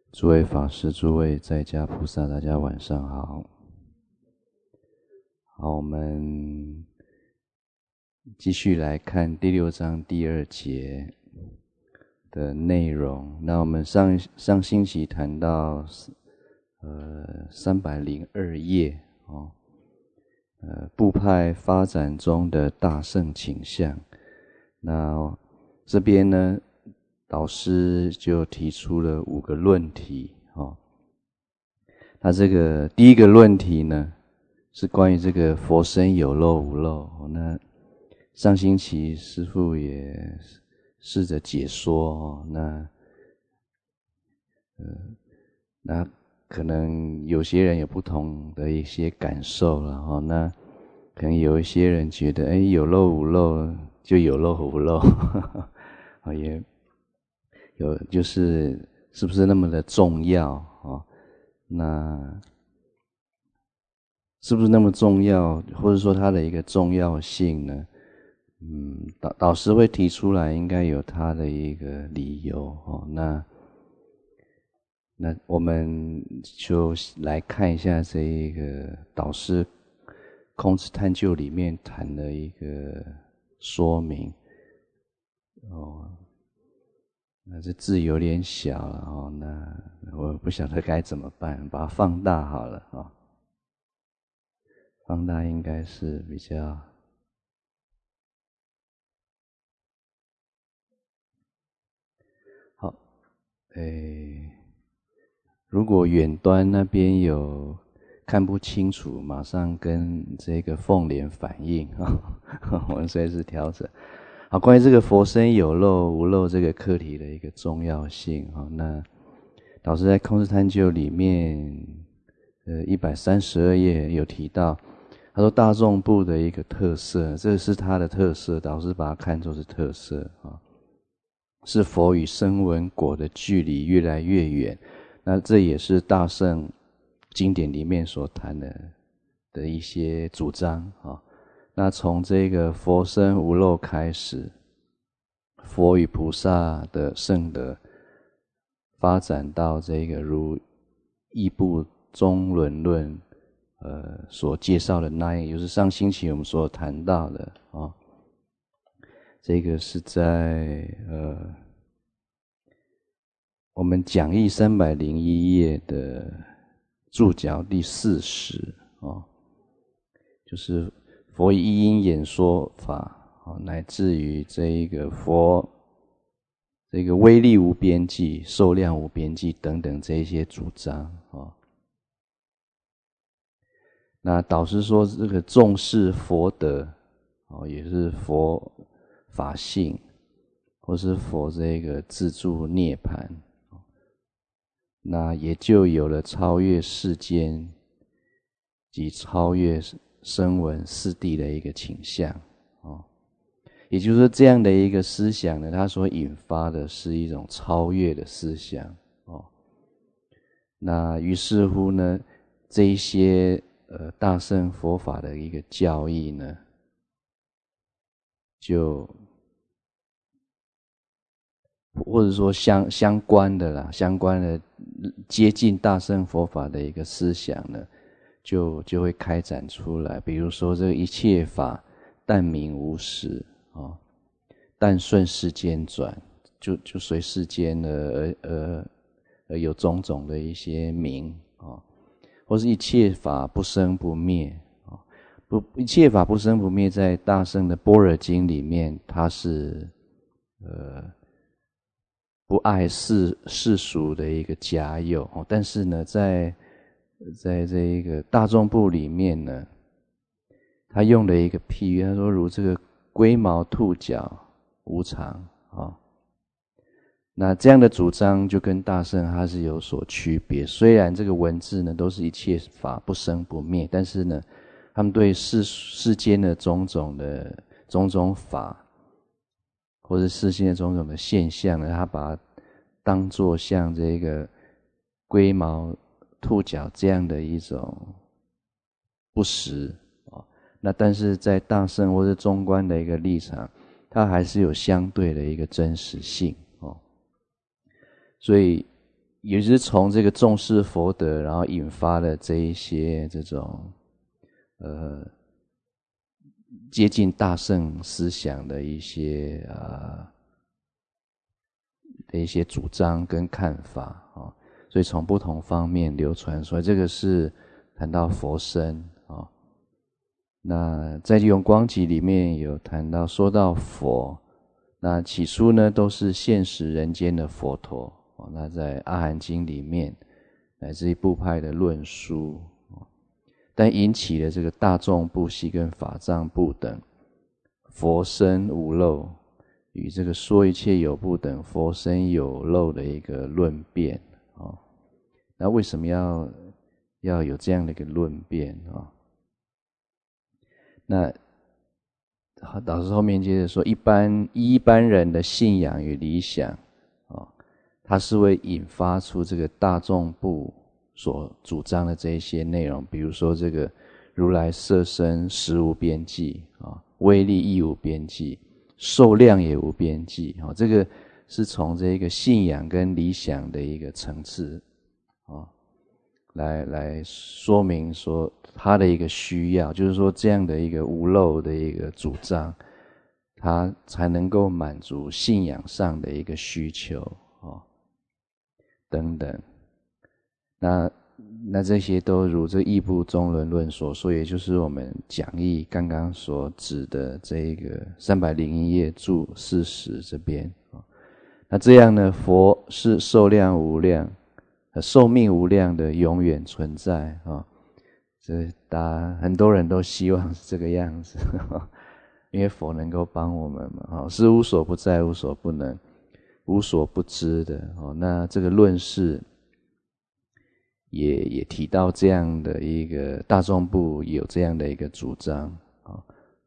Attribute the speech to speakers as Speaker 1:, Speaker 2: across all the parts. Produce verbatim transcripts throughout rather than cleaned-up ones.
Speaker 1: 诸位法师、诸位在家菩萨，大家晚上好。好，我们继续来看第六章第二节的内容。那我们上上星期谈到呃三百零二页哦，呃部派发展中的大乘倾向。那这边呢，导师就提出了五个论题哦。那这个第一个论题呢，是关于这个佛身有漏无漏。那上星期师父也试着解说哦，那呃，那可能有些人有不同的一些感受了哦。那可能有一些人觉得，哎，有漏无漏就有漏无漏，啊也。有就是是不是那么的重要啊？那是不是那么重要，或者说它的一个重要性呢？嗯，导导师会提出来，应该有他的一个理由哦。那那我们就来看一下这一个导师空智探究里面谈的一个说明哦。那这字有点小了哦，那我不晓得该怎么办，把它放大好了哦。放大应该是比较好。诶，如果远端那边有看不清楚，马上跟这个凤莲反映啊，我们随时调整。好，关于这个佛身有漏无漏这个课题的一个重要性啊，那导师在空智探究里面，呃，一百三十二页有提到，他说大众部的一个特色，这是他的特色，导师把它看作是特色啊，是佛与声闻果的距离越来越远。那这也是大乘经典里面所谈的的一些主张啊。那从这个佛身无漏开始，佛与菩萨的圣德发展到这个如义部中轮论呃所介绍的那样，也就是上星期我们所谈到的啊、哦。这个是在呃我们讲义三百零一页的注脚第四十啊，就是佛以一因演说法，乃至于这一个佛这个威力无边际、寿量无边际等等这一些主张啊。那导师说，这个重视佛德哦，也是佛法性，或是佛这个自助涅槃，那也就有了超越世间及超越声闻四谛的一个倾向哦。也就是说，这样的一个思想呢，它所引发的是一种超越的思想哦。那于是乎呢，这一些呃大乘佛法的一个教义呢，就或者说相相关的啦，相关的接近大乘佛法的一个思想呢，就就会开展出来。比如说，这个一切法但名无实啊，但顺世间转，就就随世间而而而有种种的一些名啊，或是一切法不生不灭啊，不一切法不生不灭，在大乘的般若经里面，它是呃不爱世世俗的一个假有，但是呢，在在这一个大众部里面呢，他用了一个譬喻，他说如这个龟毛兔角无常啊。那这样的主张就跟大乘它是有所区别。虽然这个文字呢都是一切法不生不灭，但是呢，他们对世世间的种种的种种法，或者世间的种种的现象呢，他把它当作像这个龟毛兔角这样的一种不实啊。那但是在大乘或者中观的一个立场，它还是有相对的一个真实性哦。所以也是从这个重视佛德，然后引发了这一些这种呃接近大乘思想的一些呃的一些主张跟看法啊、哦，所以从不同方面流传出来。这个是谈到佛身啊、哦。那在《永光集》里面有谈到，说到佛，那起初呢都是现实人间的佛陀。哦、那在《阿含经》里面，乃至于部派的论述，哦、但引起了这个大众部系跟法藏部等佛身无漏与这个说一切有部等佛身有漏的一个论辩啊、哦。那为什么要要有这样的一个论辩啊、哦？那导师后面接着说，一般一般人的信仰与理想啊、哦，它是会引发出这个大众部所主张的这一些内容，比如说这个如来色身实无边际啊、哦，威力亦无边际，寿量也无边际啊、哦，这个是从这个信仰跟理想的一个层次啊、哦，来来说明说他的一个需要，就是说这样的一个无漏的一个主张，他才能够满足信仰上的一个需求哦，等等。那那这些都如这义部中轮论所说，也就是我们讲义刚刚所指的这个三百零一页注四十这边啊。那这样呢，佛是寿量无量、寿命无量的永远存在啊。这大家很多人都希望是这个样子，因为佛能够帮我们嘛，是无所不在、无所不能、无所不知的哦。那这个论释也也提到这样的一个大众部有这样的一个主张啊。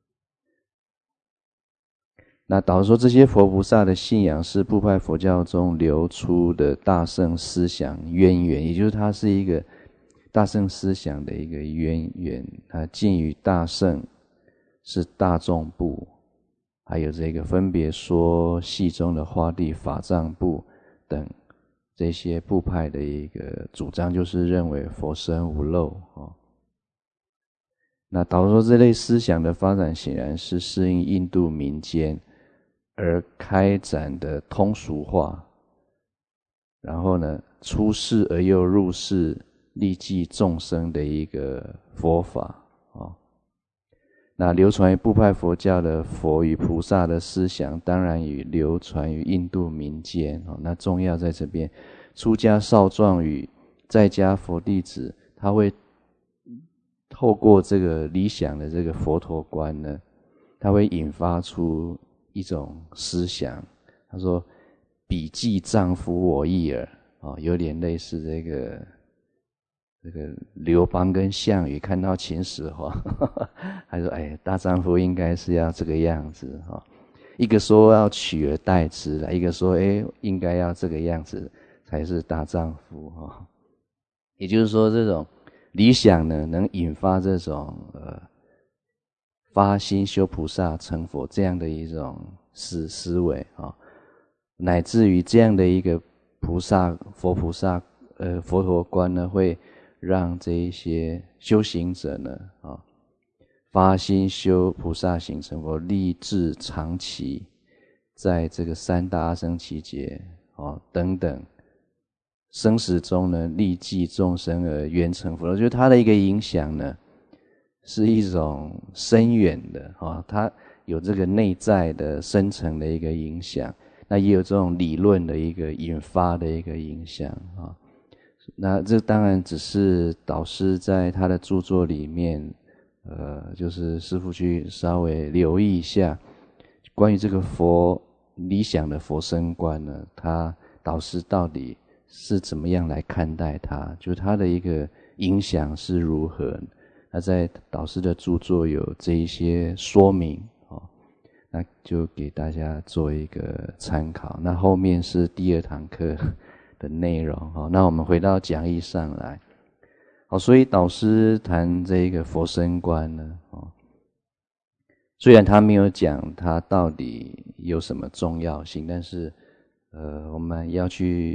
Speaker 1: 那导致说这些佛菩萨的信仰是部派佛教中流出的大乘思想渊源，也就是它是一个大乘思想的一个渊源，它近于大乘是大众部，还有这个分别说系中的花地法藏部等这些部派的一个主张，就是认为佛身无漏哦。那导致说这类思想的发展显然是适应印度民间而开展的通俗化，然后呢出世而又入世利济众生的一个佛法哦。那流传于部派佛教的佛与菩萨的思想，当然与流传于印度民间哦。那重要在这边，出家少壮与在家佛弟子，他会透过这个理想的这个佛陀观呢，他会引发出一种思想。他说：“彼既丈夫我亦尔。”哦，有点类似这个。这个刘邦跟项羽看到秦始皇，他说：“哎，大丈夫应该是要这个样子哈。”一个说要取而代之了，一个说：“哎，应该要这个样子才是大丈夫哈。”也就是说，这种理想呢，能引发这种呃发心修菩萨成佛这样的一种思思维啊，乃至于这样的一个菩萨佛菩萨呃佛陀观呢，会让这一些修行者呢，啊，发心修菩萨行成佛，立志长期在这个三大阿僧祇劫啊等等生死中呢，利济众生而圆成佛。我觉得它的一个影响呢，是一种深远的啊，它有这个内在的深层的一个影响，那也有这种理论的一个引发的一个影响啊。那这当然只是导师在他的著作里面，呃，就是师父去稍微留意一下关于这个佛理想的佛身观呢，他导师到底是怎么样来看待它，就是他的一个影响是如何。那在导师的著作有这一些说明哦，那就给大家做一个参考。那后面是第二堂课的内容哦，那我们回到讲义上来。好，所以导师谈这个佛身观呢，哦，虽然他没有讲它到底有什么重要性，但是呃，我们要去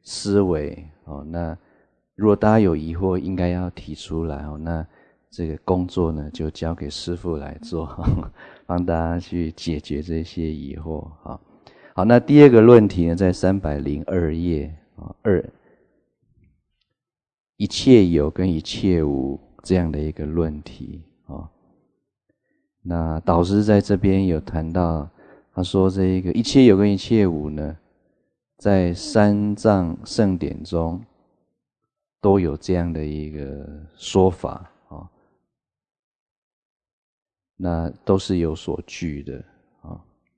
Speaker 1: 思维哦。那如果大家有疑惑，应该要提出来哦。那这个工作呢，就交给师父来做，呵呵帮大家去解决这些疑惑。好，好，那第二个论题呢，在三百零二页啊，二一切有跟一切无这样的一个论题啊。那导师在这边有谈到，他说这一个一切有跟一切无呢，在三藏圣典中都有这样的一个说法啊，那都是有所据的啊。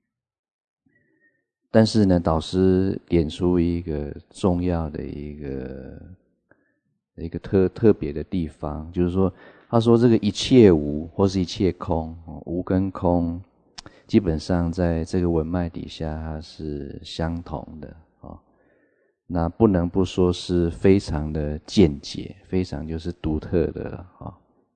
Speaker 1: 但是呢，导师点出一个重要的一个一个特特别的地方，就是说，他说这个一切无或是一切空，无跟空，基本上在这个文脉底下它是相同的啊。那不能不说是非常的见解，非常就是独特的啊。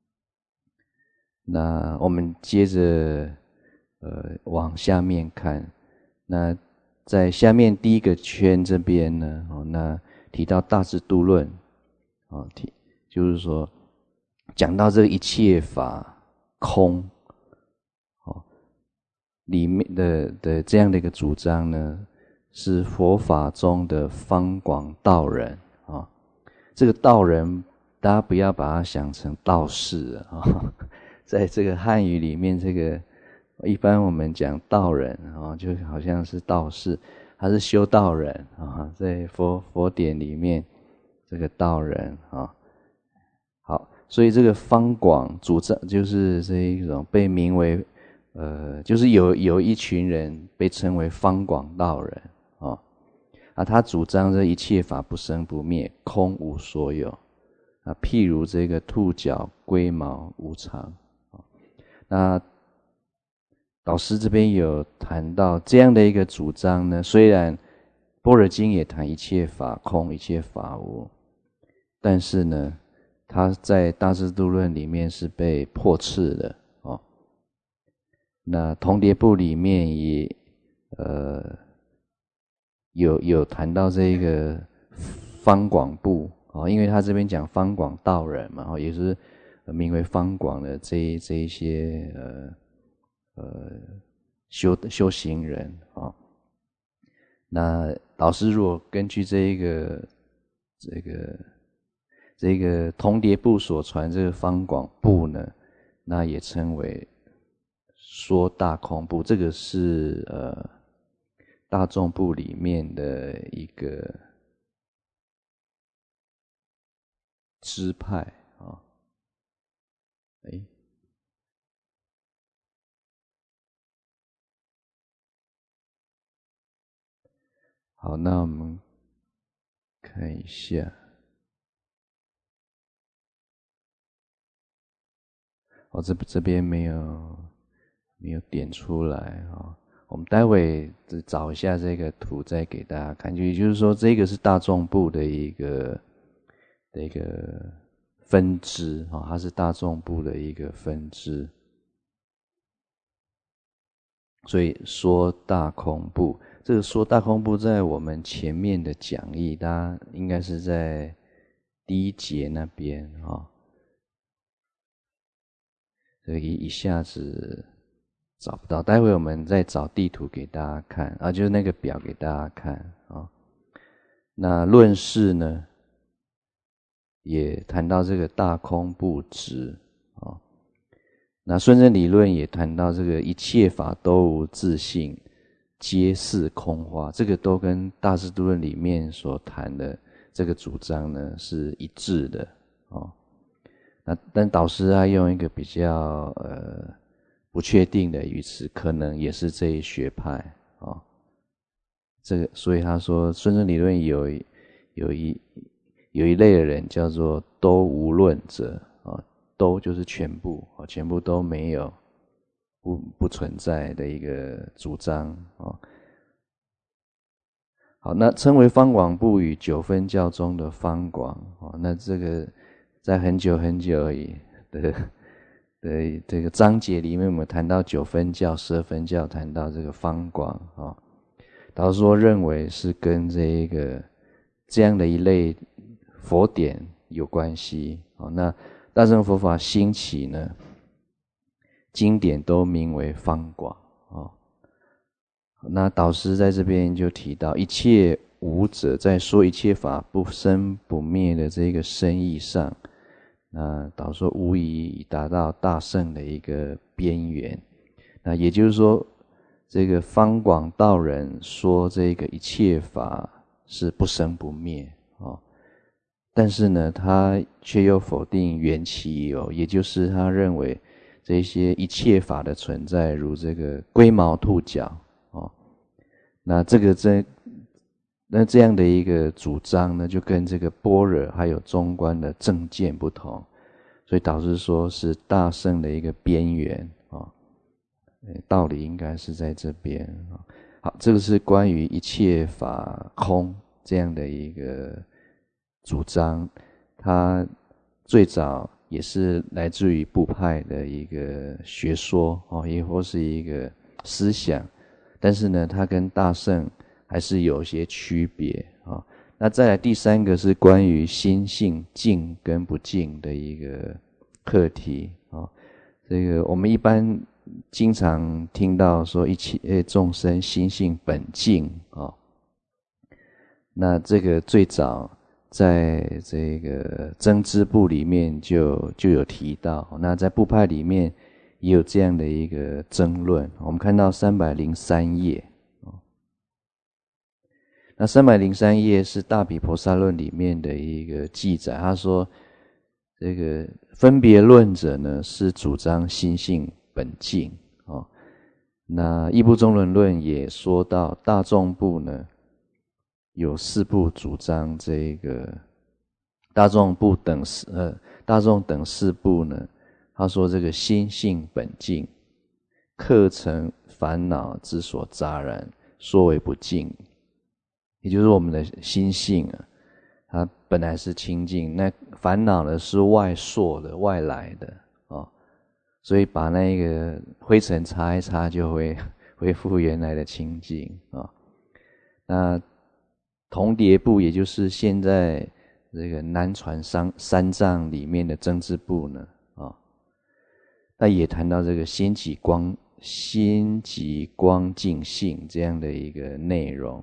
Speaker 1: 那我们接着呃往下面看，那在下面第一个圈这边呢，哦，那提到大智度论，哦，提就是说讲到这个一切法空，哦，里面的的这样的一个主张呢，是佛法中的方广道人啊，哦。这个道人，大家不要把它想成道士啊，哦，在这个汉语里面，这个一般我们讲道人啊，就好像是道士，他是修道人啊，在佛佛典里面，这个道人啊，好，所以这个方广主张就是这一种被名为呃，就是有有一群人被称为方广道人啊，啊，他主张这一切法不生不灭，空无所有啊，譬如这个兔角龟毛无常。那导师这边有谈到这样的一个主张呢，虽然般若经也谈一切法空，一切法无，但是呢，他在大智度论里面是被破斥的哦。那同蝶部里面也呃有有谈到这个方广部哦，因为他这边讲方广道人嘛，哦，也是名为方广的这这一些呃呃修修行人啊，哦。那导师如果根据这一个这个这个同蝶部所传这个方广部呢，那也称为说大空部，这个是呃大众部里面的一个支派啊。哎，好，那我们看一下，哦，这这边没有没有点出来啊，哦。我们待会找一下这个图再给大家看，也就是说，这个是大众部的一个的一个分支啊，哦，它是大众部的一个分支。所以说大空部，这个说大空部在我们前面的讲义，大家应该是在第一节那边啊，哦，所以一下子找不到，待会我们再找地图给大家看啊，就是那个表给大家看啊，哦。那论释呢，也谈到这个大空不执啊，哦。那顺正理论也谈到这个一切法都无自性，皆是空花，这个都跟大智度论里面所谈的这个主张呢是一致的哦。那但导师他用一个比较呃不确定的语词，可能也是这一学派哦。这个所以他说顺正理论有有一有一类的人叫做都无论者啊。都就是全部，全部都没有，不不存在的一个主张哦。好，那称为方广部与九分教中的方广哦，那这个在很久很久而已的的这个章节里面，我们谈到九分教、十二分教，谈到这个方广哦，导师说认为是跟这一个这样的一类佛典有关系。那大乘佛法兴起呢，经典都名为方广。那导师在这边就提到，一切无者，在说一切法不生不灭的这个深意上，那导说无疑已达到大乘的一个边缘。那也就是说，这个方广道人说这个一切法是不生不灭哦，但是呢，他却又否定缘起有，也就是他认为这些一切法的存在如这个龟毛兔角。那这个这那这样的一个主张呢，就跟这个般若还有中观的正见不同，所以导致说是大乘的一个边缘啊，道理应该是在这边啊。好，这个是关于一切法空这样的一个主张，它最早也是来自于部派的一个学说哦，也或是一个思想。但是呢，它跟大乘还是有些区别啊、哦。那再来第三个是关于心性净跟不净的一个课题啊、哦。这个我们一般经常听到说一切众生心性本净啊、哦。那这个最早在这个增支部里面就就有提到，那在部派里面也有这样的一个争论。我们看到三百零三页，那三百零三页是大毗婆沙论里面的一个记载。他说，这个分别论者呢是主张心性本净哦。那异部中轮论也说到，大众部呢有四部主张这个大众部等呃大众等四部呢。他说这个心性本净，客成烦恼之所杂染，说为不净。也就是我们的心性啊，它本来是清净，那烦恼呢是外铄的、外来的哦，所以把那个灰尘擦一擦，就会恢复原来的清净啊、哦。那同叠部，也就是现在这个南传三三藏里面的增支部呢。那也谈到这个心即光、心即光净性这样的一个内容。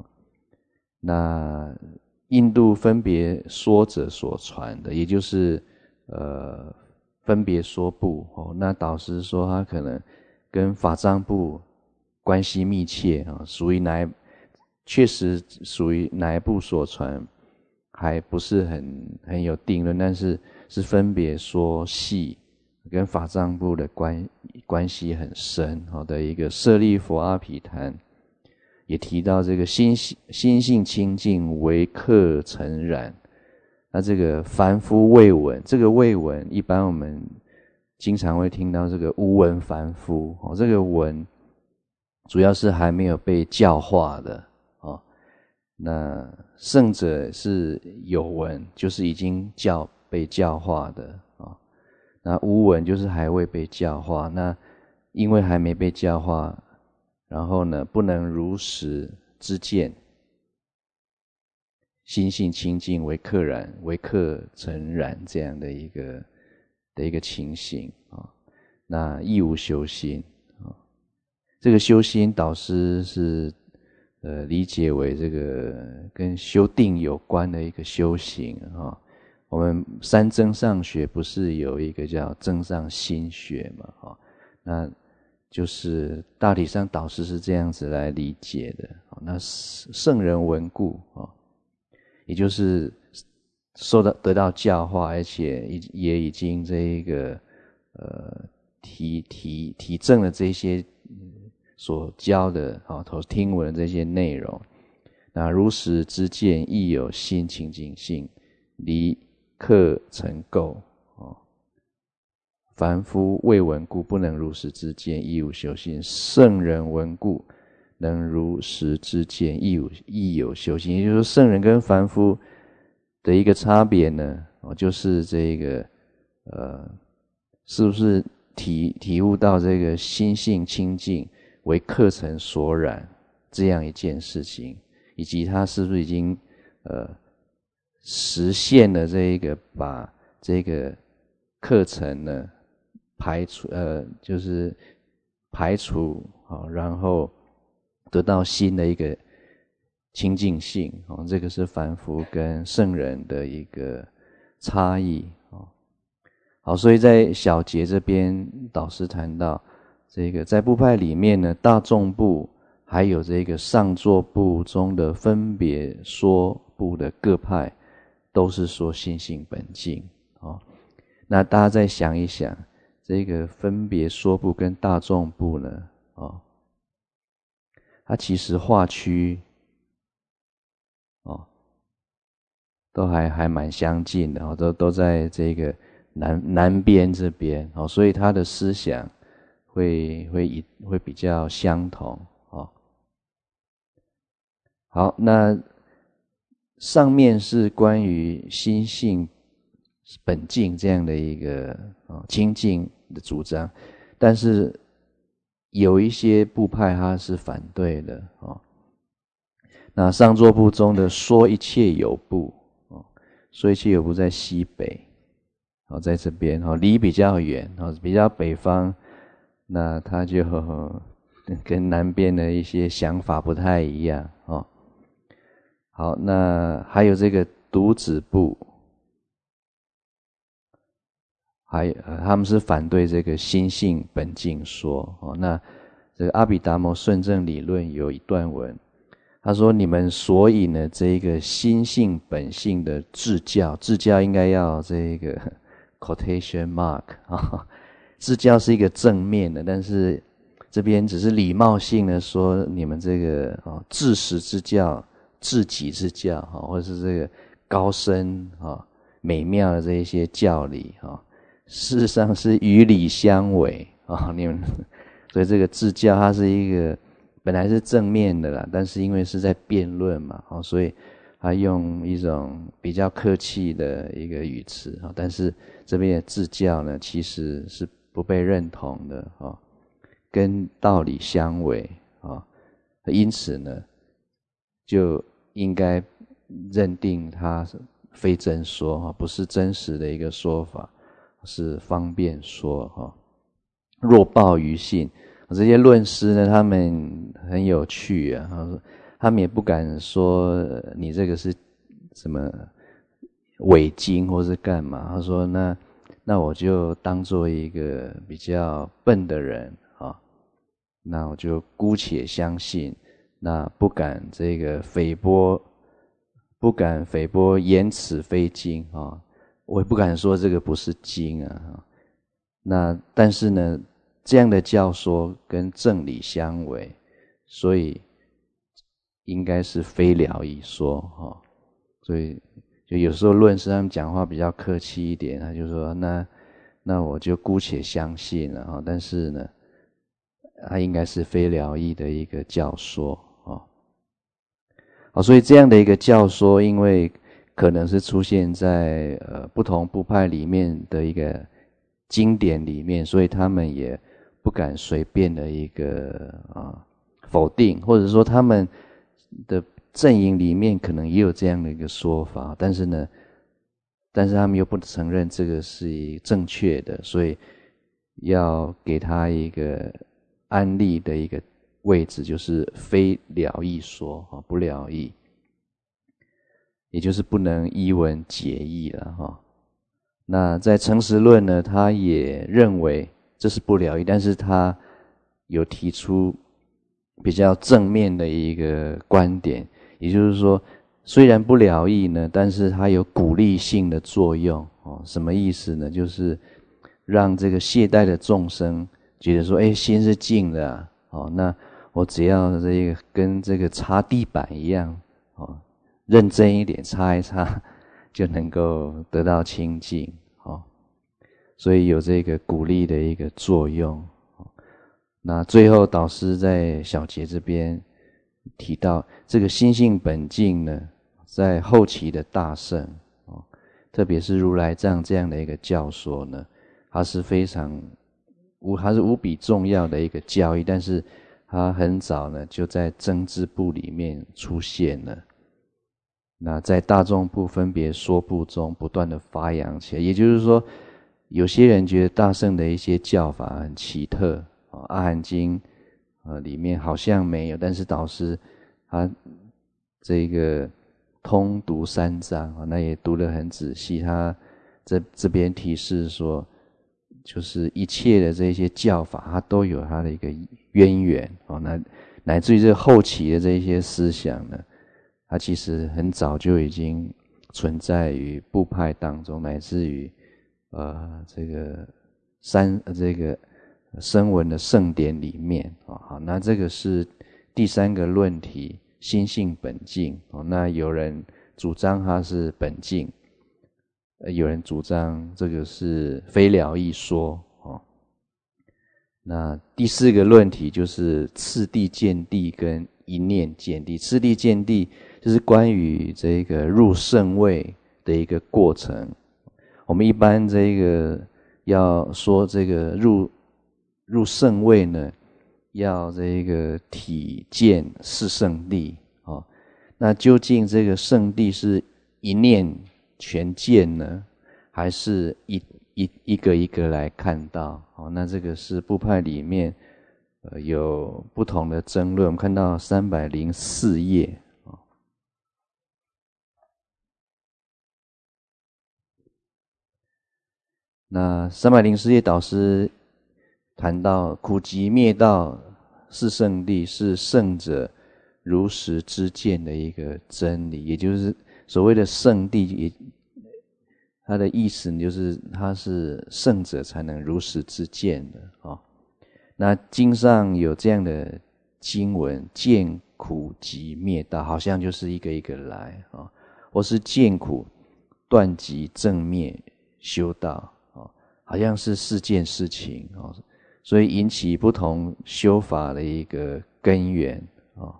Speaker 1: 那印度分别说者所传的，也就是呃分别说部哦。那导师说他可能跟法藏部关系密切啊，属于哪一确实属于哪一部所传，还不是很很有定论，但是是分别说系。跟法藏部的关关系很深好的一个舍利佛阿毗昙，也提到这个心心性清净为客尘染。那这个凡夫未闻，这个未闻一般我们经常会听到这个无闻凡夫哦，这个闻主要是还没有被教化的哦。那圣者是有闻，就是已经教被教化的。那无闻就是还未被教化，那因为还没被教化，然后呢不能如实知见，心性清净为客染，为客尘染这样的一个的一个情形啊。那亦无修心啊，这个修心导师是呃理解为这个跟修定有关的一个修行啊。我们三增上学不是有一个叫增上心学嘛？哈，那就是大体上导师是这样子来理解的。那圣人闻故啊，也就是受到得到教化，而且也已经这一个呃体体体证了这些所教的啊，所听闻的这些内容。那如实知见，亦有心清净性，离客尘垢哦，凡夫未闻故，不能如实知见，亦无修心；圣人闻故，能如实知见，亦有亦有修心。也就是说，圣人跟凡夫的一个差别呢，哦，就是这个呃，是不是体体悟到这个心性清净为客尘所染这样一件事情，以及他是不是已经呃实现了这一个把这个课程呢排除呃就是排除啊，然后得到新的一个清净性啊，这个是凡夫跟圣人的一个差异啊。好，所以在小节这边导师谈到这个在部派里面呢，大众部还有这个上座部中的分别说部的各派都是说心性本净啊。那大家再想一想，这个分别说部跟大众部呢啊，它其实划区哦都还还蛮相近的哦，都都在这个南南边这边哦，所以他的思想会会以会比较相同哦。好，那上面是关于心性本净这样的一个哦清净的主张，但是有一些部派他是反对的哦。那上座部中的说一切有部哦，说一切有部在西北。哦，在这边哦，离比较远哦，比较北方，那它就跟南边的一些想法不太一样哦。好，那还有这个独子部，还有、呃、他们是反对这个心性本净说哦。那这个阿毗达摩顺正理论有一段文，他说：你们所以呢，这个心性本性的治教，治教应该要这个。quotation mark 啊，治教是一个正面的，但是这边只是礼貌性的说，你们这个啊治实之教、治己之教啊，或者是这个高深啊美妙的这一些教理啊，事实上是与理相违啊。你们所以这个治教它是一个本来是正面的啦，但是因为是在辩论嘛，啊，所以他用一种比较客气的一个语词啊，但是这边的治教呢，其实是不被认同的啊，跟道理相违啊，因此呢，就应该认定它非真说啊，不是真实的一个说法，是方便说哈。若报于信，这些论师呢，他们很有趣啊，他说他们也不敢说你这个是什么伪经或是干嘛，他说那那我就当做一个比较笨的人啊，那我就姑且相信，那不敢这个诽谤，不敢诽谤言此非经啊，我也不敢说这个不是经啊。那但是呢，这样的教说跟正理相违，所以应该是非了义说哈。所以就有时候论师他们讲话比较客气一点，他就说那那我就姑且相信了哈，但是呢，他应该是非了义的一个教说啊。好，所以这样的一个教说，因为可能是出现在呃不同部派里面的一个经典里面，所以他们也不敢随便的一个啊否定，或者说他们的阵营里面可能也有这样的一个说法，但是呢，但是他们又不承认这个是正确的，所以要给他一个安立的一个位置，就是非了义说啊，不了义，也就是不能依文解义了哈。那在诚实论呢，他也认为这是不了义，但是他有提出比较正面的一个观点，也就是说，虽然不了义呢，但是它有鼓励性的作用哦。什么意思呢？就是让这个懈怠的众生觉得说，哎，心是静的啊，哦，那我只要这个跟这个擦地板一样哦，认真一点擦一擦，就能够得到清净哦。所以有这个鼓励的一个作用。那最后导师在小节这边提到，这个心性本净呢，在后期的大乘哦，特别是如来藏这样的一个教说呢，它是非常无，它是无比重要的一个教义，但是它很早呢就在增支部里面出现了。 那在大众部分别说部中不断的发扬起来。也就是说，有些人觉得大乘的一些教法很奇特，阿含经呃里面好像没有，但是导师他这个通读三藏，那也读得很仔细。他这这边提示说，就是一切的这些教法，它都有它的一个渊源哦。那乃至于这后期的这些思想呢，它其实很早就已经存在于部派当中，乃至于呃这个三这个声闻的圣典里面啊。好，那这个是第三个论题，心性本净哦。那有人主张它是本净，有人主张这个是非了义说哦。那第四个论题就是次第见地跟一念见地。次第见地就是关于这个入圣位的一个过程。我们一般这个要说这个入入圣位呢，要这个体见是圣地哦。那究竟这个圣地是一念全见呢，还是一一一个一个来看到？哦，那这个是部派里面呃有不同的争论。我们看到三百零四页哦。那三百零四页导师谈到苦集灭道是圣地，是圣者如实知见的一个真理，也就是所谓的圣地，也它的意思就是它是圣者才能如实知见的哦。那经上有这样的经文，见苦集灭道，好像就是一个一个来哦，或是见苦断集正灭修道哦，好像是四件事情哦，所以引起不同修法的一个根源哦。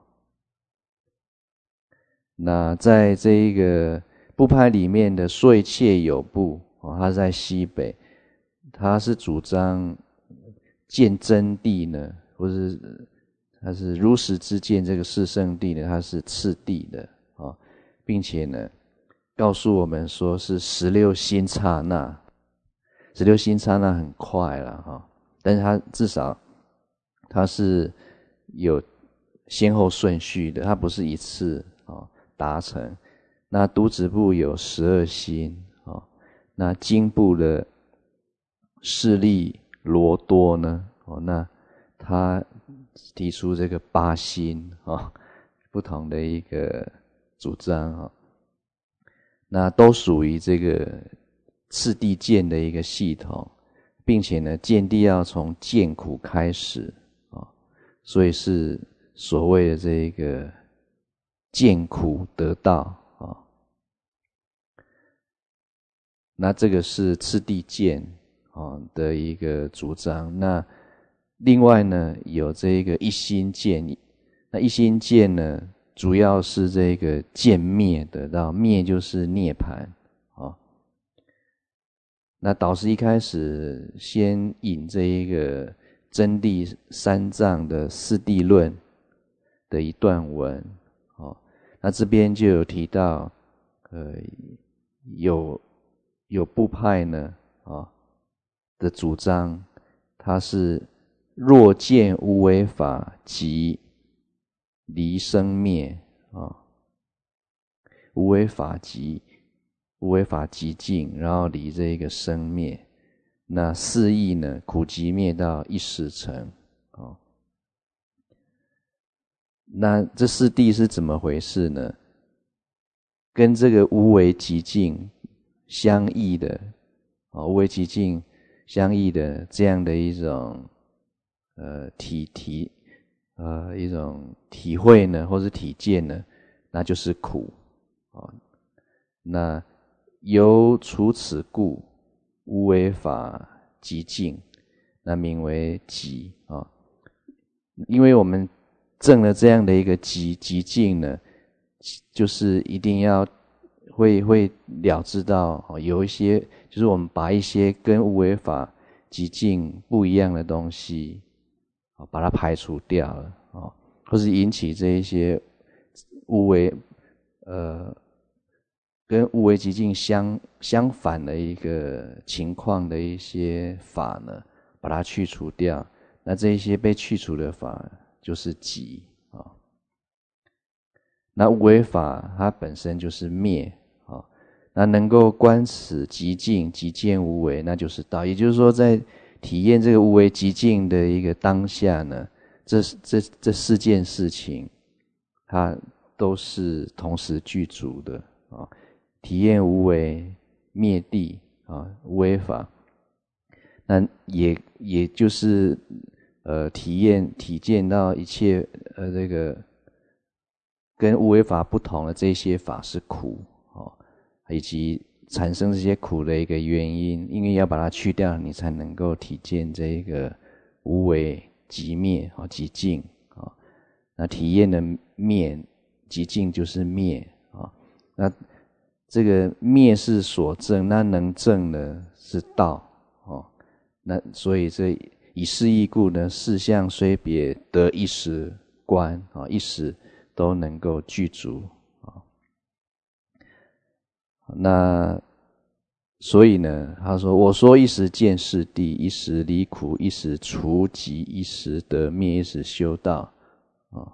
Speaker 1: 那在这一个部派里面的说一切有部哦，他在西北，他是主张见真谛呢，或是他是如实知见这个是圣谛呢，它是次第的哦，并且呢告诉我们说是十六心刹那，十六心刹那很快了哈、哦，但是它至少它是有先后顺序的，它不是一次哦达成。那独子部有十二心哦，那经部的势力罗多呢哦，那他提出这个八心哦，不同的一个主张哦，那都属于这个次第见的一个系统，并且呢，见地要从见苦开始哦，所以是所谓的这个见苦得道。那这个是次第见哦的一个主张。那另外呢，有这个一心见。那一心见呢，主要是这个见灭得到，灭就是涅槃哦。那导师一开始先引这一个真谛三藏的四谛论的一段文哦。那这边就有提到，呃，有。有部派呢啊的主张，它是若见无为法即离生灭啊，无为法即无为法即净，然后离这一个生灭。那四义呢，苦集灭道一时成啊。那这四谛是怎么回事呢？跟这个无为即净相异的啊，无为即净相异的这样的一种呃体体呃一种体会呢，或是体见呢，那就是苦啊。那由除此故，无为法即净，那名为集啊。因为我们证了这样的一个集集净呢，就是一定要。会会了知到哦，有一些就是我们把一些跟无为法极尽不一样的东西，哦，把它排除掉了哦，或是引起这一些无为呃跟无为寂静相相反的一个情况的一些法呢，把它去除掉。那这一些被去除的法就是寂啊。那无为法它本身就是灭啊。那能够观此寂静，即见无为，那就是道。也就是说，在体验这个无为寂静的一个当下呢，这这这四件事情，它都是同时具足的啊。体验无为灭地啊，无为法，那也也就是呃体验体见到一切呃这个跟无为法不同的这些法是苦哦，以及产生这些苦的一个原因，因为要把它去掉，你才能够体见这个无为寂灭啊，寂静啊。那体验的灭寂静就是灭啊，那。这个灭是所证，那能证的是道哦。那所以这以是义故呢，四相虽别，得一时观啊，一时都能够具足啊。那所以呢，他说：“我说一时见是地，一时离苦，一时除集，一时得灭，一时修道啊。”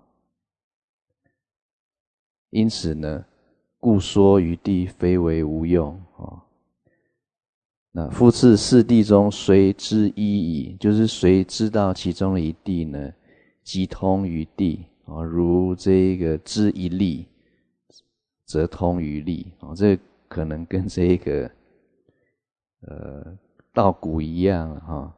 Speaker 1: 因此呢。故说于地非为无用啊。那复次四谛中随知一矣，就是谁知道其中的一谛呢，即通于地啊，如这个知一粒，则通于粒啊。这可能跟这个呃稻谷一样哈。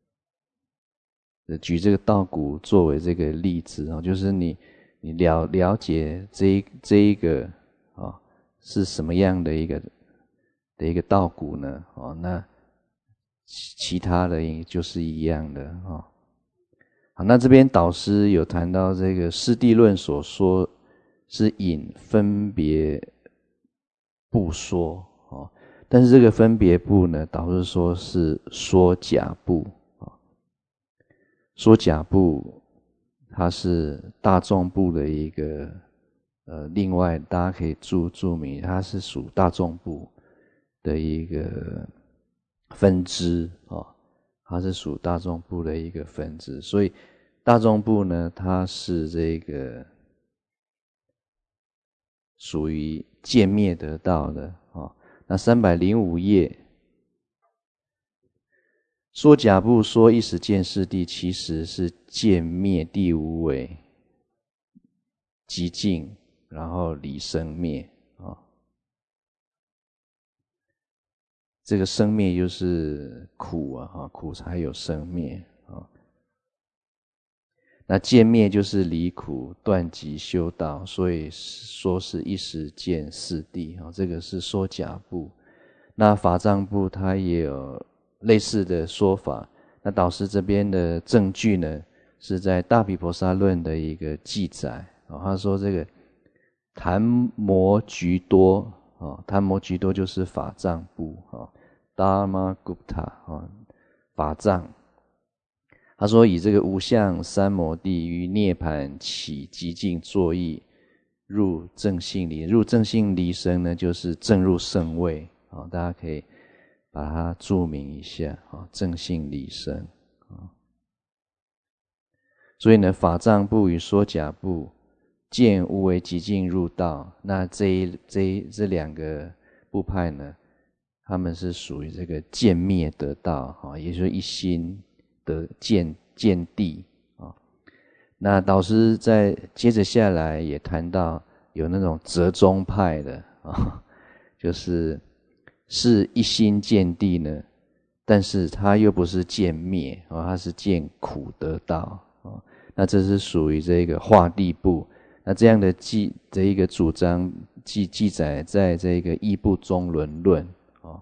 Speaker 1: 举这个稻谷作为这个例子啊，就是你你了了解这一这一个。啊，是什么样的一个的一个稻谷呢？哦，那其他的就是一样的啊。好，那这边导师有谈到这个释谛论所说是引分别不说哦，但是这个分别不呢，导师说是说假不啊，说假不，它是大众部的一个。呃，另外大家可以注注明，它是属大众部的一个分支哦，它是属大众部的一个分支，所以大众部呢，它是这个属于见灭得道的哦。那三百零五页说假部说一时见是谛，其实是见灭地无为寂静。然后离生灭啊，这个生灭就是苦啊，苦才有生灭啊。那见灭就是离苦断集修道，所以说是一时见四谛啊。这个是说假部。那法藏部它也有类似的说法。那导师这边的证据呢，是在大毗婆沙论的一个记载啊。他说这个。檀摩橘多啊，檀摩橘多就是法藏部啊 ，Dharmagupta 啊，法藏。他说以这个无相三摩地于涅盘起寂静作意，入正性离。入正性离生呢，就是正入圣位啊，大家可以把它注明一下啊，正性离生啊。所以呢，法藏部与说假部。见无为寂静入道，那这一这一这两个部派呢，他们是属于这个见灭得道啊，也就是一心得见见地啊。那导师在接着下来也谈到有那种折中派的啊，就是是一心见地呢，但是他又不是见灭啊，他是见苦得道啊。那这是属于这个化地部。那这样的记的一个主张记记载在这个义部中轮论啊。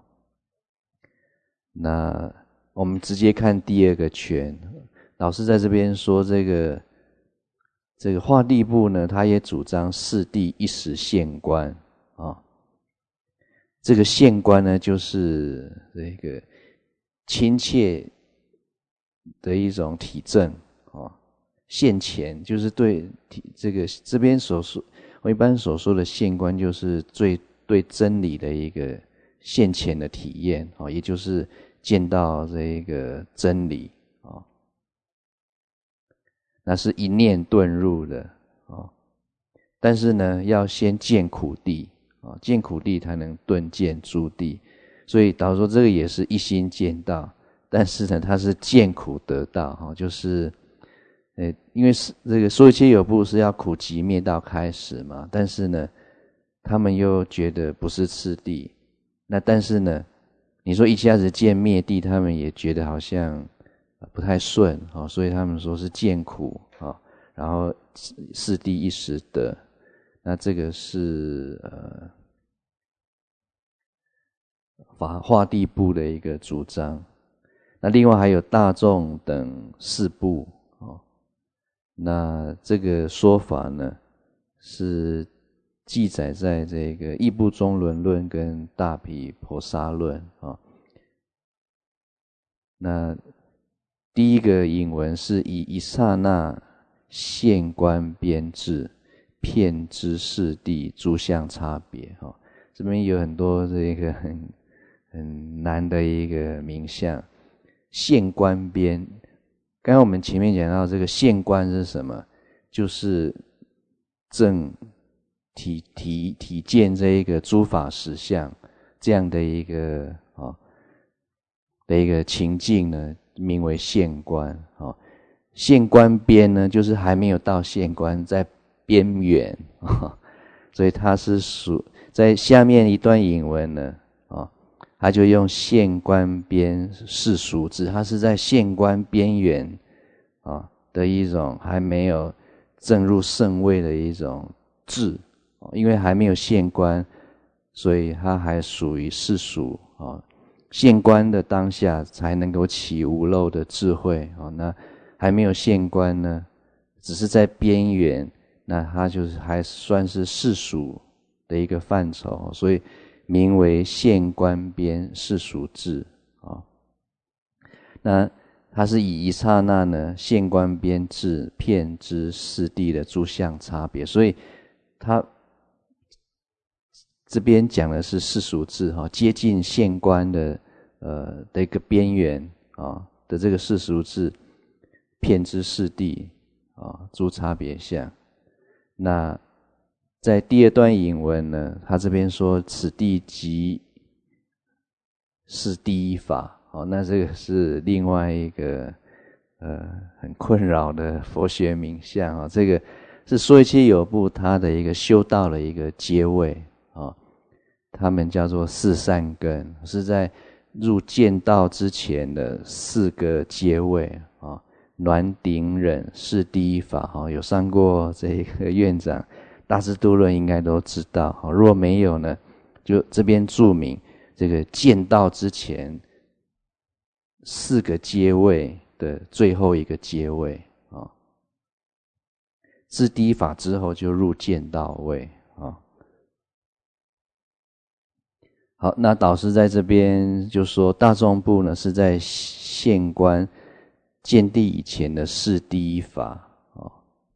Speaker 1: 那我们直接看第二个拳，老师在这边说这个这个化地部呢，他也主张四谛一时现观啊。这个现观呢，就是这个亲切的一种体证啊。现前就是对这个这边所说，我一般所说的现观就是最对真理的一个现前的体验啊，也就是见到这个真理啊，那是一念顿入的啊。但是呢，要先见苦地啊，见苦地才能顿见诸地。所以导说这个也是一心见道，但是呢，它是见苦得道哈，就是呃，因为是这个所有切有部是要苦集灭道开始嘛，但是呢，他们又觉得不是次第。那但是呢，你说一下子见灭地，他们也觉得好像不太顺啊，所以他们说是见苦啊，然后次第一时得。那这个是呃法化地部的一个主张。那另外还有大众等四部哦，那这个说法呢是记载在这个《异部中轮论》跟《大毗婆沙论》啊。那第一个引文是以一刹那现观边智，遍知四谛诸相差别哈，这边有很多这个很很难的一个名相。现观边，刚刚我们前面讲到这个现观是什么？就是正体体体见这一个诸法实相这样的一个啊的一个情境呢，名为现观啊。现观边呢，就是还没有到现观，在边缘啊，所以它是属在下面一段引文呢啊，他就用现观边是属智，它是在现观边缘啊的一种还没有证入圣位的一种智，因为还没有现观，所以它还属于世俗啊。现观的当下才能够起无漏的智慧啊，那还没有现观呢，只是在边缘，那它就是还算是世俗的一个范畴，所以名为现观边世俗智啊。那它是以一刹那呢现观边智遍知四谛的诸相差别，所以它这边讲的是世俗智哈，接近现观的呃的一个边缘啊的这个世俗智，遍知四谛啊诸差别相。那在第二段引文呢，他这边说此地即是第一法，哦，那这个是另外一个呃很困扰的佛学名相啊，这个是说一切有部他的一个修道的一个阶位啊，他们叫做四善根，是在入见道之前的四个阶位啊。暖顶忍是第一法哈，有上过这个院长大智度论应该都知道哈，若没有呢，就这边注明这个见道之前四个阶位的最后一个阶位啊，自第一法之后就入见道位啊。好，那导师在这边就说大众部呢是在现观见地以前的是第一法哦，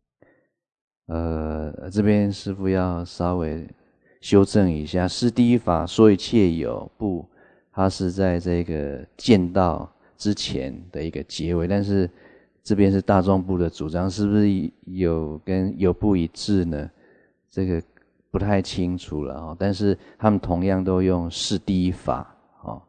Speaker 1: 呃，这边师父要稍微修正一下，是第一法说一切有部，它是在这个见道之前的一个结尾，但是这边是大众部的主张，是不是有跟有部一致呢？这个不太清楚了哦，但是他们同样都用是第一法哦，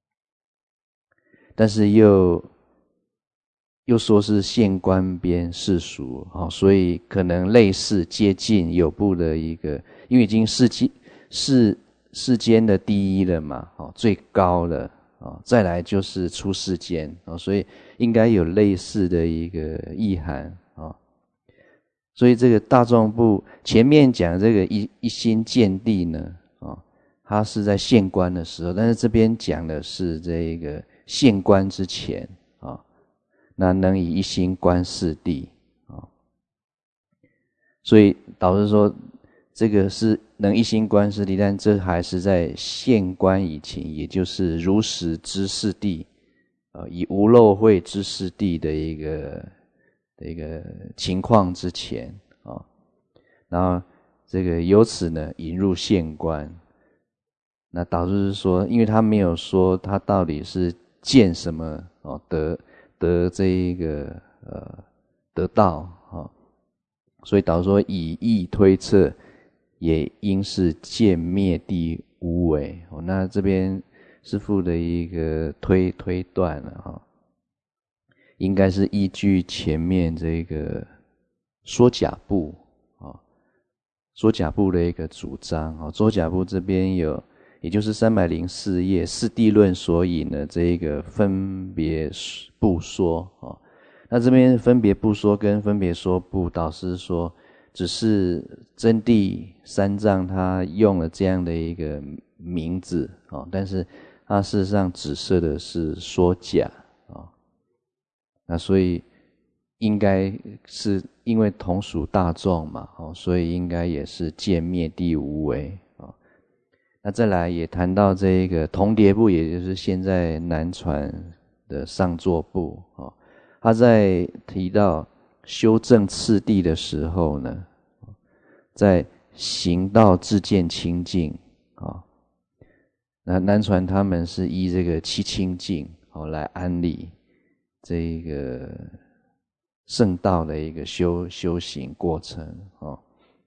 Speaker 1: 但是又。又说是现观边世俗，所以可能类似接近有部的一个，因为已经世间世世间的第一了嘛，最高的，再来就是出世间，所以应该有类似的一个意涵。所以这个大众部前面讲这个一一心见地呢，它是在现观的时候，但是这边讲的是这个现观之前啊。那能以一心观四谛啊，所以导师说这个是能一心观四谛，但这还是在现观以前，也就是如实知四谛，呃，以无漏慧知四谛的一个的一个情况之前啊，然后这个由此呢引入现观， 那导致是说，因为他没有说他到底是见什么哦，得得这一个呃得道哦，所以导致说以义推测，也应是见灭地无为哦。那这边师父的一个推推断了哈、哦，应该是依据前面这个说甲部啊，说甲部的一个主张啊，说甲部这边有。也就是三百零四页四谛论所引的这一个分别不说哦，那这边分别不说跟分别说不，导师说只是真谛三藏他用了这样的一个名字哦，但是他事实上指涉的是说假哦，那所以应该是因为同属大众嘛哦，所以应该也是见灭地无为。那再来也谈到这一个同牒部，也就是现在南传的上座部哦，他在提到修正次第的时候呢，在行道自见清净啊，那南传他们是依这个七清净哦来安理这一个圣道的一个修修行过程哦。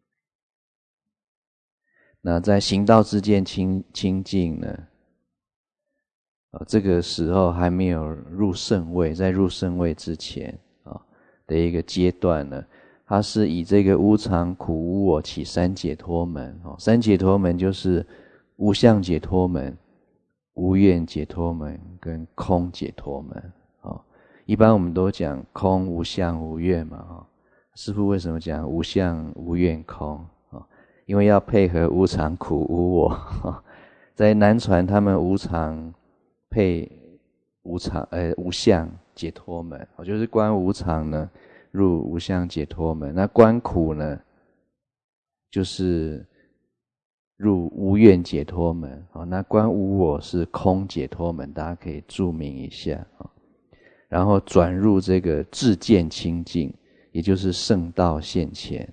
Speaker 1: 那在行道之见清清净呢，呃，这个时候还没有入圣位，在入圣位之前啊的一个阶段呢，它是以这个无常、苦、无我起三解脱门哦，三解脱门就是无相解脱门、无愿解脱门跟空解脱门哦。一般我们都讲空、无相、无愿嘛哦，师父为什么讲无相、无愿、空？因为要配合无常、苦、无我，在南传他们无常配无常，呃无相解脱门，就是观无常呢入无相解脱门，那观苦呢就是入无愿解脱门，那观无我是空解脱门，大家可以注明一下，然后转入这个自见清净，也就是圣道现前。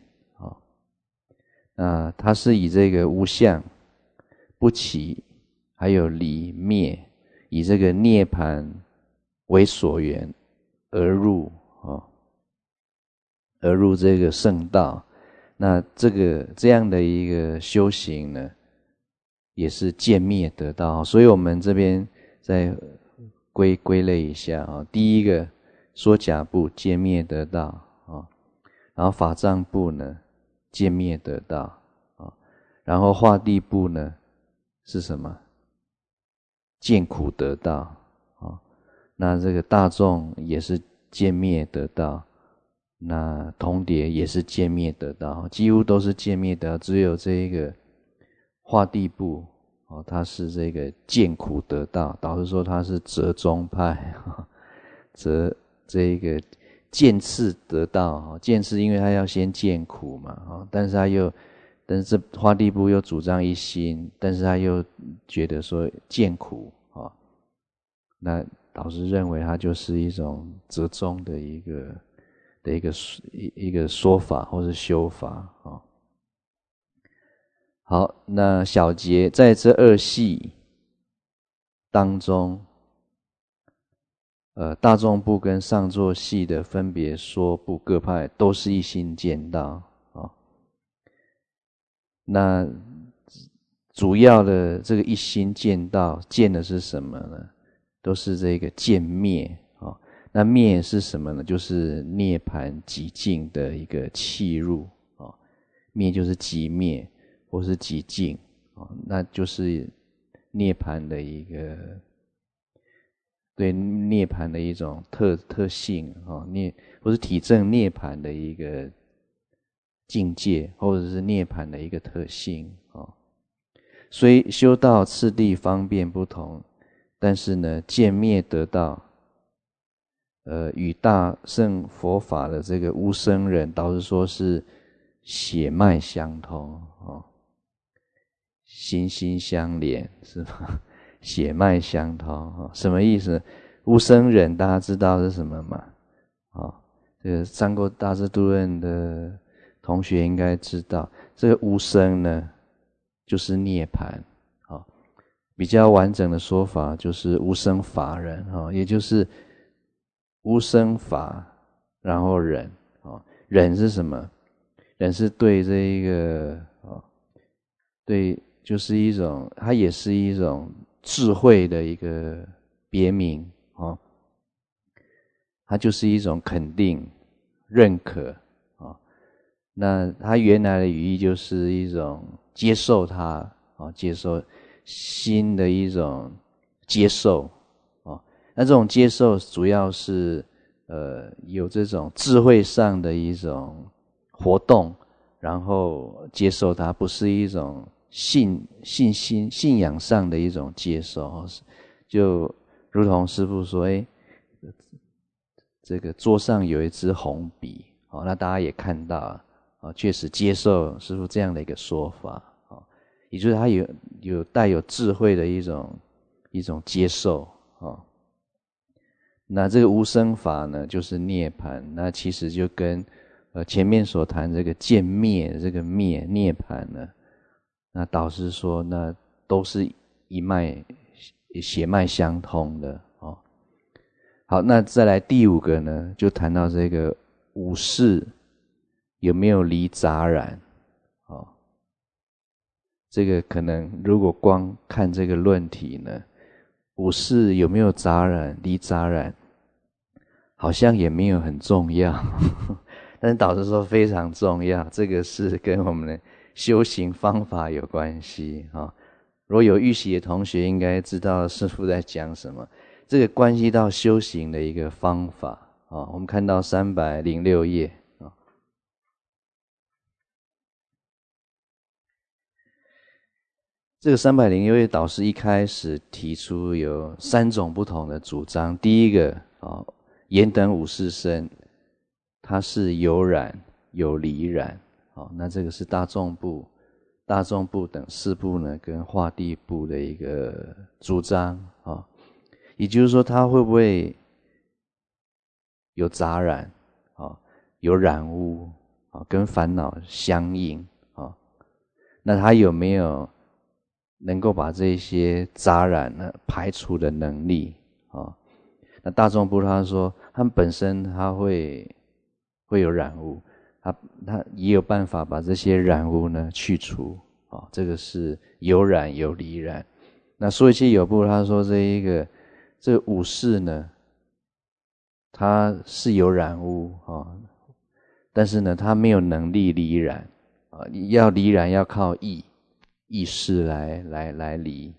Speaker 1: 那它是以这个无相、不起，还有离灭，以这个涅槃为所缘而入哦，而入这个圣道。那这个这样的一个修行呢，也是见灭得道。所以我们这边再归归类一下啊，第一个说甲部见灭得道啊，然后法藏部呢。见灭得道啊，然后化地部呢是什么？见苦得道啊。那这个大众也是见灭得道，那同牒也是见灭得道，几乎都是见灭得道，只有这一个化地部哦，它是这个见苦得道，导致说它是折中派，折这一个。见次得道，见次因为他要先见苦嘛，但是他又，但是这化地部又主张一心，但是他又觉得说见苦啊，那导师认为它就是一种折中的一个的一个一个说法或是修法啊。好，那小节在这二系当中。呃，大众部跟上座系的分别说部各派都是一心见道啊、哦。那主要的这个一心见道，见的是什么呢？都是这个见灭啊、哦。那灭是什么呢？就是涅槃极境的一个契入啊、哦。灭就是极灭或是极境啊、哦，那就是涅槃的一个。对涅槃的一种特特性啊，涅或是体证涅槃的一个境界，或者是涅槃的一个特性啊。虽修道次第方便不同，但是呢，见灭得道，呃，与大乘佛法的这个无生人，导致说是血脉相通哦，心心相连，是吧？血脉相通，什么意思？无生忍大家知道是什么吗？哦，这个上过大智度论的同学应该知道，这个无生呢，就是涅槃。哦， 比较完整的说法就是无生法忍，也就是无生法，然后忍。忍是什么？忍是对这一个，对，就是一种，它也是一种智慧的一个别名，它就是一种肯定、认可。那它原来的语义就是一种接受它，接受新的一种接受。那这种接受主要是呃有这种智慧上的一种活动，然后接受它，不是一种信信心信仰上的一种接受。就如同师父说，哎，这个桌上有一支红笔，那大家也看到，确实接受师父这样的一个说法，也就是他有有带有智慧的一种一种接受。那这个无生法呢，就是涅槃。那其实就跟呃前面所谈这个见灭这个灭涅槃呢，那导师说那都是一脉血脉相通的。哦，好，那再来第五个呢，就谈到这个五识有没有离杂染。哦，这个可能如果光看这个论题呢，五识有没有杂染离杂染好像也没有很重要，但是导师说非常重要，这个是跟我们的修行方法有关系。如果有预习的同学应该知道师父在讲什么，这个关系到修行的一个方法。我们看到三百零六页，这个三百零六页导师一开始提出有三种不同的主张。第一个，言等五识身，它是有染有离染。那这个是大众部大众部等四部呢跟化地部的一个主张。也就是说它会不会有杂染，有染污，跟烦恼相应，那它有没有能够把这些杂染呢排除的能力。那大众部他说他们本身他会会有染污，他他也有办法把这些染污呢去除。这个是有染有离染。那说一切有部他说这一个这个五识呢，它是有染污，但是呢它没有能力离染。要离染要靠意意识来来来离。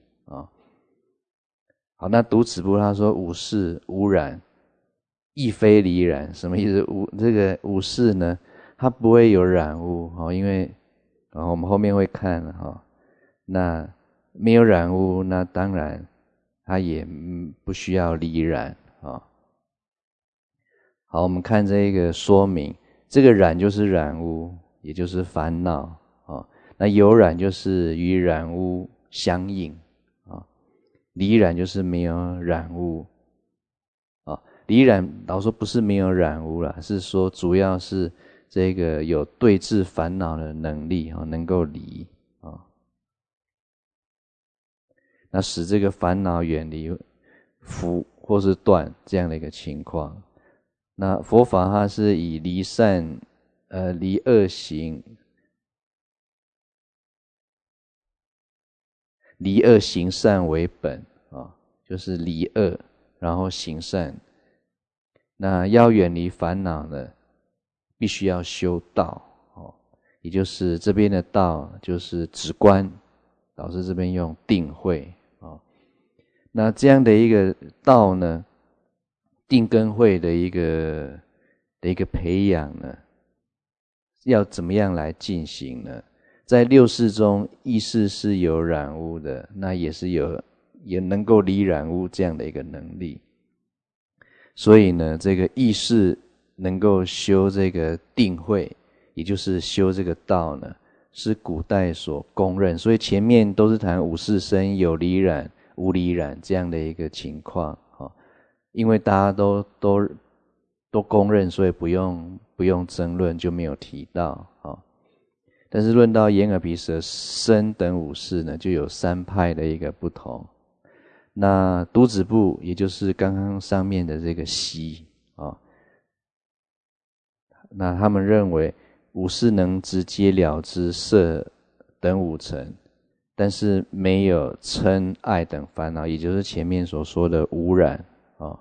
Speaker 1: 好，那读此部他说五识无染亦非离染，什么意思？五这个五识呢，它不会有染污，因为我们后面会看，那没有染污，那当然它也不需要离染。好，我们看这个说明，这个染就是染污，也就是烦恼。那有染就是与染污相应，离染就是没有染污。离染老说不是没有染污啦，是说主要是这个有对治烦恼的能力，能够离，那使这个烦恼远离伏或是断这样的一个情况。那佛法它是以离善呃离恶行离恶行善为本，就是离恶然后行善。那要远离烦恼呢，必须要修道，也就是这边的道就是止观，老师这边用定慧。那这样的一个道呢，定跟慧的一个的一个培养呢，要怎么样来进行呢？在六识中，意识是有染污的，那也是有也能够离染污这样的一个能力。所以呢，这个意识能够修这个定慧，也就是修这个道呢，是古代所公认。所以前面都是谈五识身有离染无离染这样的一个情况，因为大家都都都公认，所以不用不用争论，就没有提到。但是论到眼耳鼻舌身等五识呢，就有三派的一个不同。 那独子部也就是刚刚上面的这个习啊，那他们认为五识能直接了知色等五尘，但是没有嗔爱等烦恼，也就是前面所说的无染啊。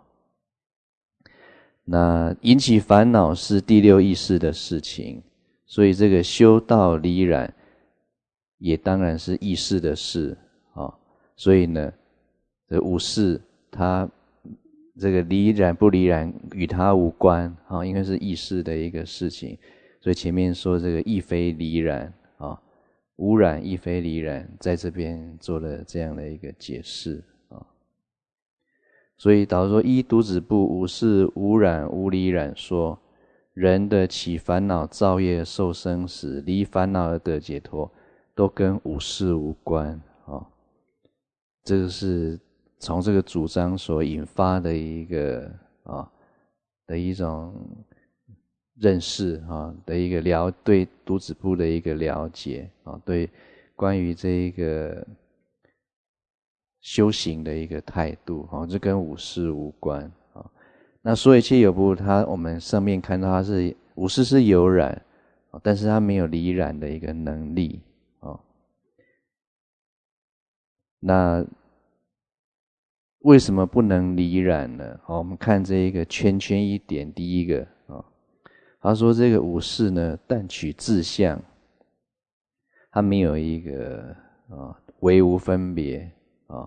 Speaker 1: 那引起烦恼是第六意识的事情，所以这个修道离染也当然是意识的事啊。所以呢，这五识它这个离染不离染与它无关啊，因为是意识的一个事情，所以前面说这个亦非离染啊，无染亦非离染，在这边做了这样的一个解释啊。所以导说依独子部无识无染无离染说，人的起烦恼造业受生死，离烦恼而得解脱，都跟五识无关啊。这个是从这个主张所引发的一个啊的一种认识啊的一个了对独子部的一个了解啊，对关于这一个修行的一个态度啊，这跟五识无关啊。那说一切有部，它我们上面看到它是五识是有染，但是它没有离染的一个能力啊。那为什么不能离染呢？好，我们看这一个圈圈一点，第一个啊，他说这个五识呢，但取自相，它没有一个啊唯无分别啊，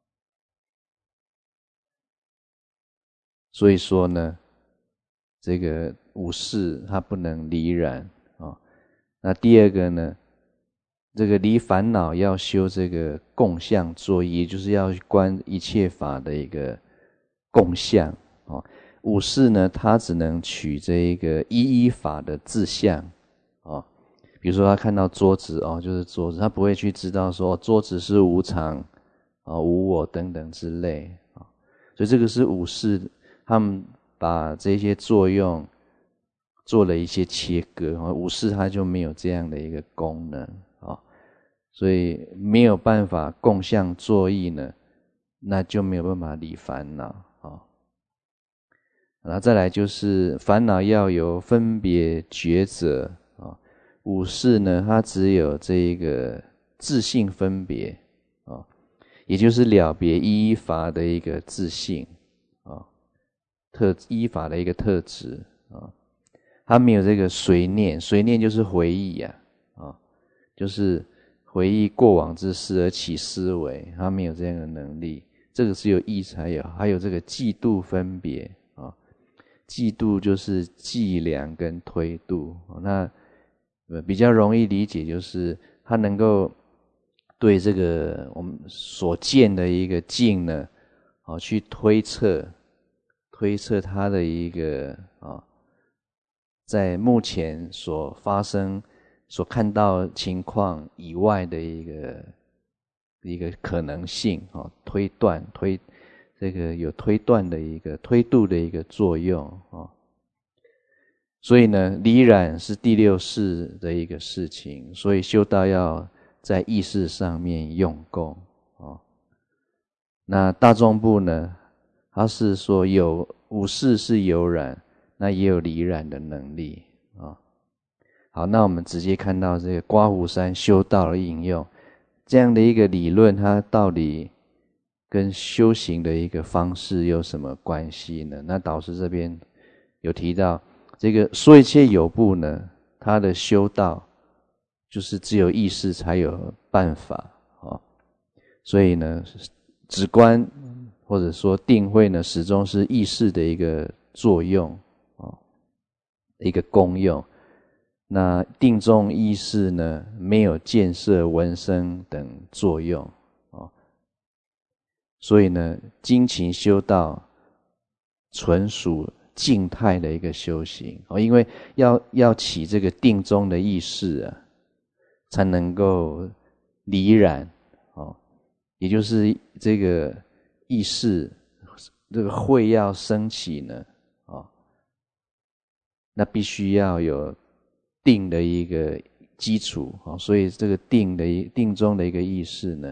Speaker 1: 所以说呢，这个五识它不能离染啊。那第二个呢，这个离烦恼要修这个共相作意，就是要观一切法的一个共相啊。五识呢，它只能取这一个一一法的自相啊。比如说他看到桌子哦，就是桌子，他不会去知道说桌子是无常啊、无我等等之类啊。所以这个是五识，他们把这些作用做了一些切割啊。五识它就没有这样的一个功能啊，所以没有办法共相作意呢，那就没有办法离烦恼啊。然后再来就是烦恼要有分别觉者啊，五识呢，它只有这一个自性分别啊，也就是了别依法的一个自性啊，特依法的一个特质啊，它没有这个随念，随念就是回忆呀啊，就是回忆过往之事而起思维，它没有这样的能力，这个是有意才有，还有这个嫉妒分别啊。嫉妒就是计量跟推度，那比较容易理解，就是他能够对这个我们所见的一个境呢，啊，去推测，推测它的一个啊，在目前所发生、所看到情况以外的一个一个可能性啊，推断推。这个有推断的一个推度的一个作用啊，所以呢，离染是第六识的一个事情，所以修道要在意识上面用功啊。那大众部呢，它是说有五识是有染，那也有离染的能力啊。好，那我们直接看到这个刮胡山修道的应用，这样的一个理论，它到底跟修行的一个方式有什么关系呢？那导师这边有提到，这个说一切有部呢，它的修道就是只有意识才有办法啊，所以呢，止观或者说定慧呢，始终是意识的一个作用啊，一个功用。那定中意识呢，没有见色闻声等作用啊。所以呢，精勤修道纯属静态的一个修行哦，因为要要起这个定中的意识啊，才能够离染哦，也就是这个意识这个慧要升起呢哦，那必须要有定的一个基础啊，所以这个定的一定中的一个意识呢，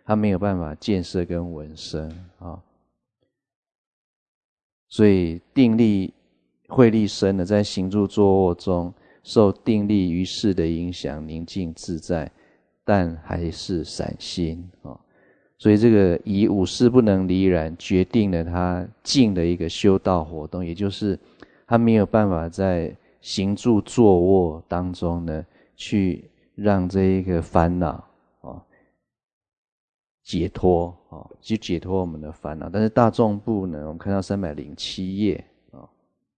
Speaker 1: 他没有办法见色跟闻声啊。所以定力慧力深的，在行住坐卧中受定力于事的影响，宁静自在，但还是散心啊。所以这个以五事不能离染，决定了他静的一个修道活动，也就是他没有办法在行住坐卧当中呢，去让这一个烦恼啊解脱啊，去解脱我们的烦恼。但是大众部呢，我们看到三百零七页啊，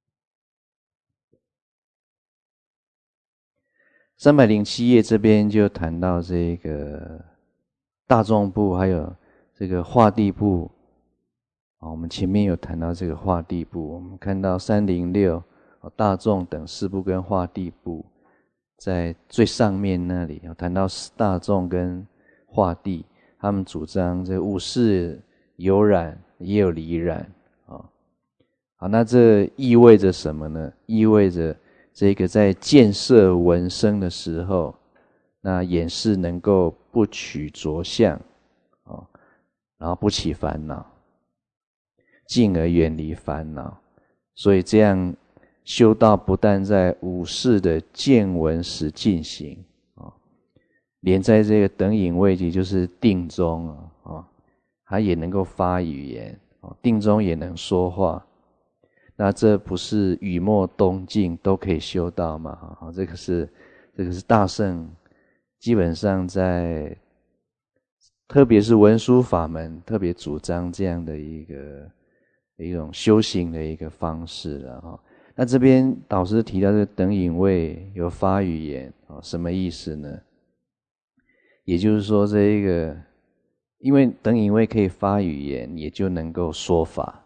Speaker 1: 三百零七页这边就谈到这个大众部，还有这个化地部啊。我们前面有谈到这个化地部，我们看到三零六大众等四部跟化地部，在最上面那里谈到大众跟化地，他们主张这五事有染也有离染啊。好，那这意味着什么呢？意味着这个在见色闻声的时候，那眼识能够不取着相啊，然后不起烦恼，进而远离烦恼。所以这样修道不但在五事的见闻时进行啊，连在这个等引位即就是定中啊，它也能够发语言，定中也能说话。那这不是雨墨东进都可以修到吗？这个是这个是大乘基本上在特别是文殊法门特别主张这样的一个一种修行的一个方式了哈。那这边导师提到这个等引位有发语言，什么意思呢？也就是说这一个因为等引位可以发语言，也就能够说法，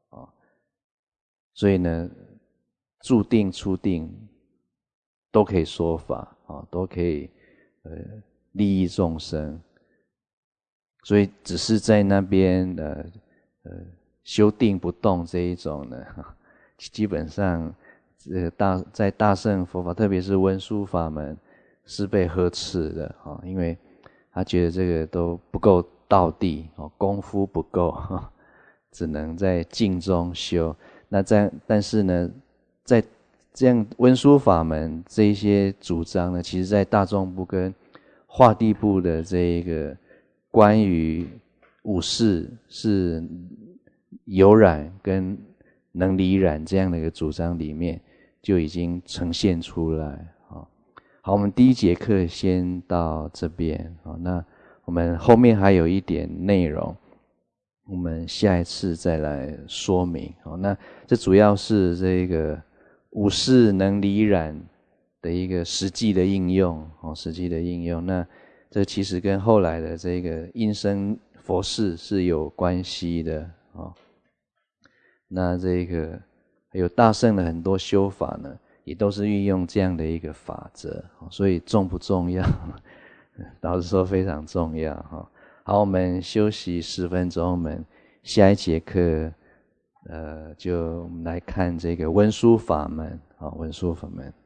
Speaker 1: 所以呢住定出定都可以说法，都可以呃利益众生。所以只是在那边呃呃修定不动这一种呢，基本上呃大在大乘佛法，特别是文殊法门是被呵斥的啊，因为他觉得这个都不够道地，功夫不够，只能在静中修。那这样，但是呢，在这样文殊法门这一些主张呢，其实在大众部跟化地部的这一个关于五事是有染跟能离染这样的一个主张里面，就已经呈现出来。好，我们第一节课先到这边，那我们后面还有一点内容，我们下一次再来说明。那这主要是这个五事能离染的一个实际的应用，实际的应用。那这其实跟后来的这个因生佛事是有关系的。那这个还有大乘的很多修法呢，也都是运用这样的一个法则，所以重不重要？老实说非常重要。好，我们休息十分钟，我们下一节课呃，就来看这个文殊法门，文殊法门。